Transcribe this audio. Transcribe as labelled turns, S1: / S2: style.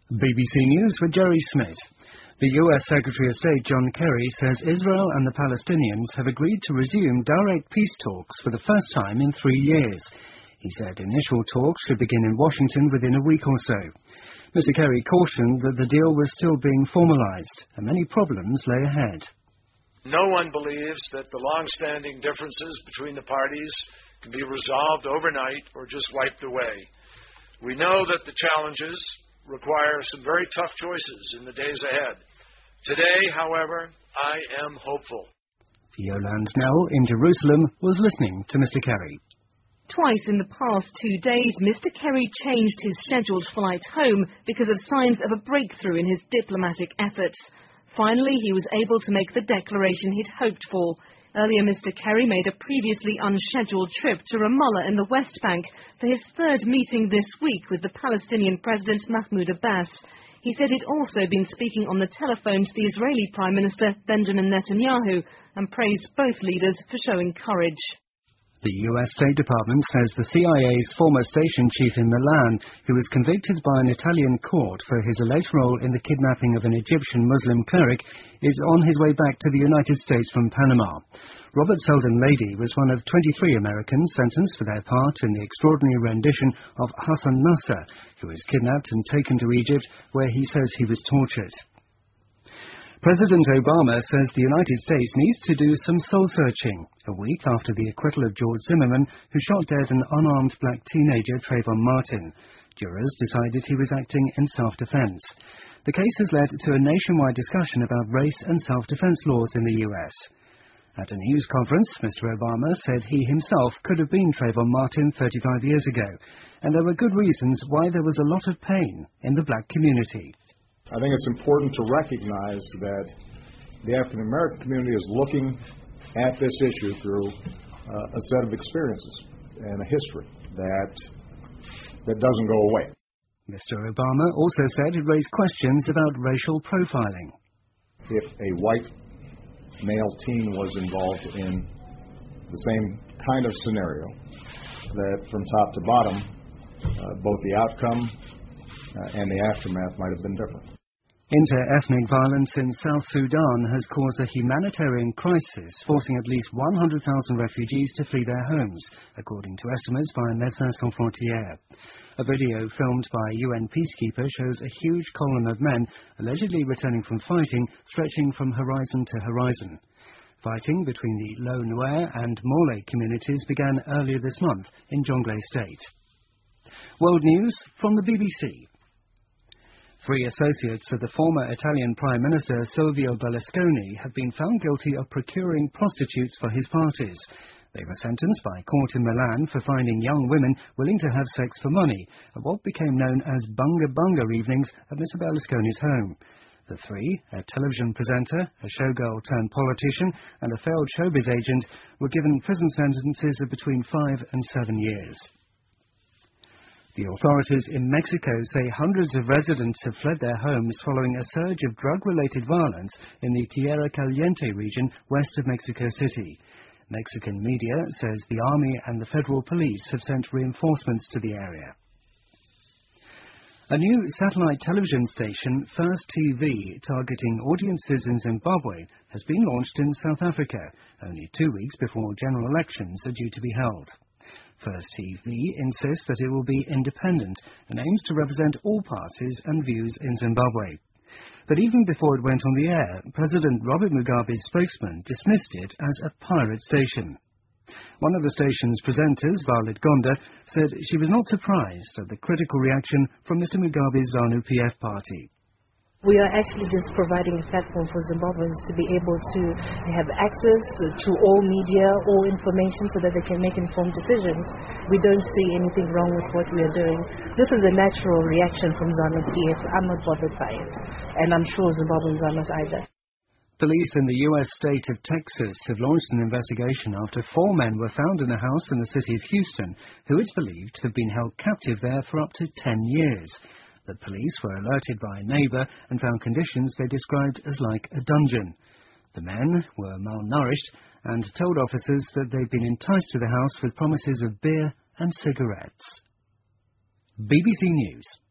S1: BBC News with Jerry Smith. The US Secretary of State John Kerry says Israel and the Palestinians have agreed to resume direct peace talks for the first time in 3 years. He said initial talks should begin in Washington within a week or so. Mr. Kerry cautioned that the deal was still being formalized and many problems lay ahead.
S2: No one believes that the long-standing differences between the parties can be resolved overnight or just wiped away. We know that the challenges require some very tough choices in the days ahead. Today, however, I am hopeful.
S1: Yolande Knell in Jerusalem was listening to Mr. Kerry.
S3: Twice in the past 2 days, Mr. Kerry changed his scheduled flight home because of signs of a breakthrough in his diplomatic efforts. Finally, he was able to make the declaration he'd hoped for. Earlier, Mr. Kerry made a previously unscheduled trip to Ramallah in the West Bank for his third meeting this week with the Palestinian President Mahmoud Abbas. He said he'd also been speaking on the telephone to the Israeli Prime Minister Benjamin Netanyahu and praised both leaders for showing courage.
S1: The US State Department says the CIA's former station chief in Milan, who was convicted by an Italian court for his alleged role in the kidnapping of an Egyptian Muslim cleric, is on his way back to the United States from Panama. Robert Selden Lady was one of 23 Americans sentenced for their part in the extraordinary rendition of Hassan Nasser, who was kidnapped and taken to Egypt, where he says he was tortured. President Obama says the United States needs to do some soul-searching, a week after the acquittal of George Zimmerman, who shot dead an unarmed black teenager, Trayvon Martin. Jurors decided he was acting in self-defense. The case has led to a nationwide discussion about race and self-defense laws in the US. At a news conference, Mr. Obama said he himself could have been Trayvon Martin 35 years ago, and there were good reasons why there was a lot of pain in the black community.
S4: I think it's important to recognize that the African American community is looking at this issue through a set of experiences and a history that doesn't go away.
S1: Mr. Obama also said it raised questions about racial profiling.
S4: If a white male teen was involved in the same kind of scenario, that from top to bottom, both the outcome and the aftermath might have been different.
S1: Inter-ethnic violence in South Sudan has caused a humanitarian crisis, forcing at least 100,000 refugees to flee their homes, according to estimates by Médecins Sans Frontières. A video filmed by a UN peacekeeper shows a huge column of men allegedly returning from fighting, stretching from horizon to horizon. Fighting between the Lo Nuer and Mole communities began earlier this month in Jonglei State. World News from the BBC. 3 associates of the former Italian Prime Minister Silvio Berlusconi have been found guilty of procuring prostitutes for his parties. They were sentenced by a court in Milan for finding young women willing to have sex for money at what became known as bunga bunga evenings at Mr. Berlusconi's home. The 3, a television presenter, a showgirl turned politician, and a failed showbiz agent, were given prison sentences of between 5 and 7 years. The authorities in Mexico say hundreds of residents have fled their homes following a surge of drug-related violence in the Tierra Caliente region west of Mexico City. Mexican media says the army and the federal police have sent reinforcements to the area. A new satellite television station, First TV, targeting audiences in Zimbabwe, has been launched in South Africa, only 2 weeks before general elections are due to be held. First TV insists that it will be independent and aims to represent all parties and views in Zimbabwe. But even before it went on the air, President Robert Mugabe's spokesman dismissed it as a pirate station. One of the station's presenters, Violet Gonda, said she was not surprised at the critical reaction from Mr. Mugabe's ZANU-PF party.
S5: We are actually just providing a platform for Zimbabweans to be able to have access to all media, all information, so that they can make informed decisions. We don't see anything wrong with what we are doing. This is a natural reaction from ZANU-PF. I'm not bothered by it, and I'm sure Zimbabweans are not either.
S1: Police in the US state of Texas have launched an investigation after 4 men were found in a house in the city of Houston, who it's believed have been held captive there for up to 10 years. The police were alerted by a neighbour and found conditions they described as like a dungeon. The men were malnourished and told officers that they'd been enticed to the house with promises of beer and cigarettes. BBC News.